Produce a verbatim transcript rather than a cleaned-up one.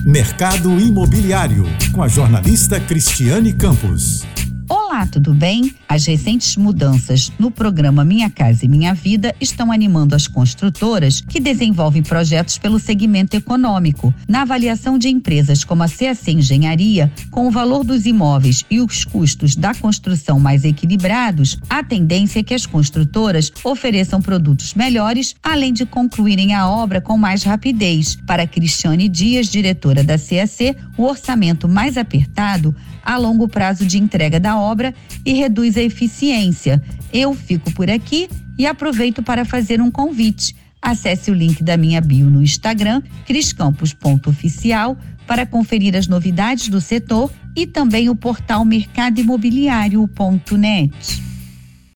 Mercado Imobiliário, com a jornalista Cristiane Campos. Olá, tudo bem? As recentes mudanças no programa Minha Casa e Minha Vida estão animando as construtoras que desenvolvem projetos pelo segmento econômico. Na avaliação de empresas como a C A C Engenharia, com o valor dos imóveis e os custos da construção mais equilibrados, a tendência é que as construtoras ofereçam produtos melhores, além de concluírem a obra com mais rapidez. Para Cristiane Dias, diretora da C A C, o orçamento mais apertado alonga o prazo de entrega da obra e reduz a eficiência. Eu fico por aqui e aproveito para fazer um convite. Acesse o link da minha bio no Instagram, criscampos ponto oficial, para conferir as novidades do setor e também o portal mercado imobiliário ponto net.